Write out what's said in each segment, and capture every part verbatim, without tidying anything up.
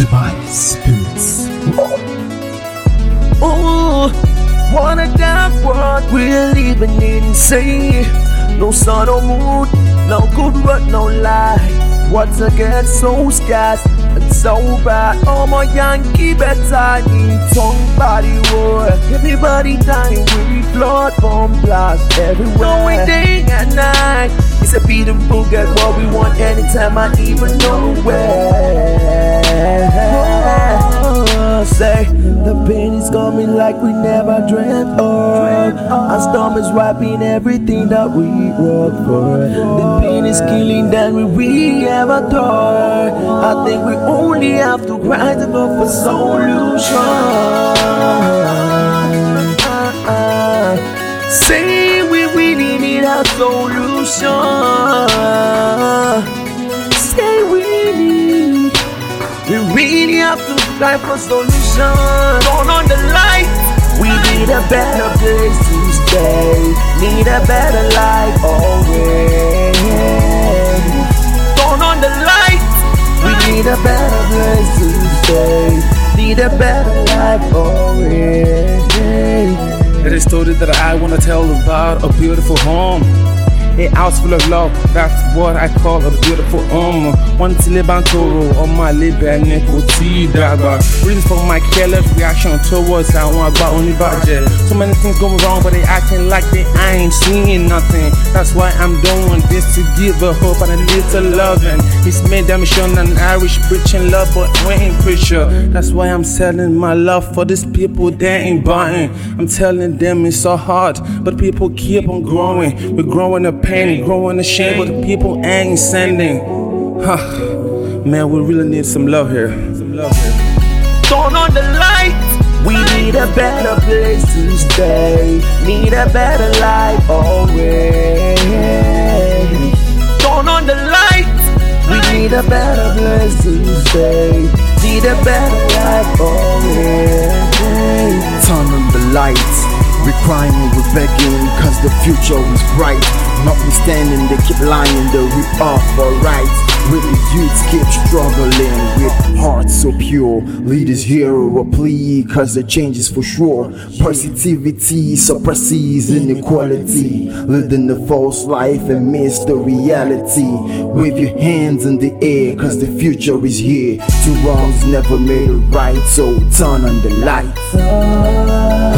Divine Spirits. Ooh, what a dark world we're living in. Say, no sun or moon, no good word, no lie. What's again so scarce and so bad? Oh my Yankee better in tongue body war. Everybody dying with blood bomb blast everywhere. Going day and night. It's a beat and book at what we want anytime I even know where. Say the pain is coming like we never dreamt of. Our stomachs wrapping everything that we worked for. The pain is killing than we, we ever thought. I think we only have to grind to go for solution. Say we really need a solution. Say we need, we really have to try for solution. Turn on the light. We need a better place to stay. Need a better life always. Turn on the light. We need a better place to stay. Need a better life always. It is a story that I wanna tell about a beautiful home. A house full of love, that's what I call a beautiful home. One to live on Toro, on my live and nicotine dagger. Reasons for my careless reaction towards I want about only budget. So many things going wrong, but they acting like they ain't seeing nothing. That's why I'm doing this, to give a hope and a little loving. It's made them shown an Irish preaching love, but we ain't preacher. That's why I'm selling my love for these people they ain't buying. I'm telling them it's so hard, but people keep on growing. We're growing up pain, growing the shame, but the people ain't sending. Huh. Man, we really need some love here. Some love here. Turn on the light. We need a better place to stay. Need a better life always. Turn on the light. We need a better place to stay. Need a better life always. Turn on the lights. We're crying, we're begging, cause the future is bright. Notwithstanding, they keep lying, they rip off our rights. With the youths keep struggling, with hearts so pure. Leaders hear a plea, cause the change is for sure. Positivity suppresses inequality. Living the false life and miss the reality. Wave your hands in the air, cause the future is here. Two wrongs never made it right, so turn on the lights.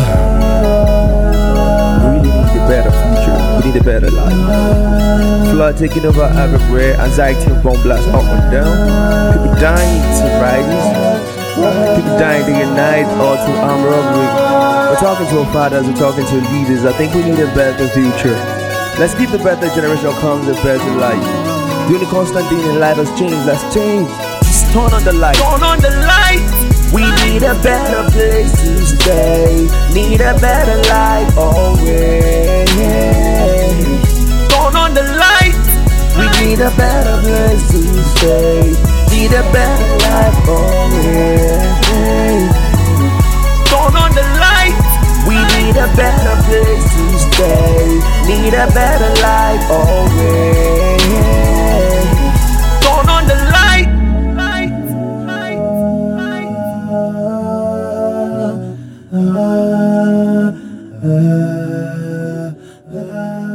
Better future, we need a better life. Flood taking over everywhere, anxiety and bomb blast up and down. People dying to riots, people dying day and night, all to armed robbery. We're talking to our fathers, we're talking to leaders. I think we need a better future. Let's keep the better generation comes a better life. The only constant thing in life has changed, let's change. Just turn on the light. Turn on the light. We need a better place to stay. Need a better life always. Turn on the light. We need a better place to stay. Need a better life always. Turn on the light. We need a better place to stay. Need a better life always. Turn on the light. Uh, uh, uh.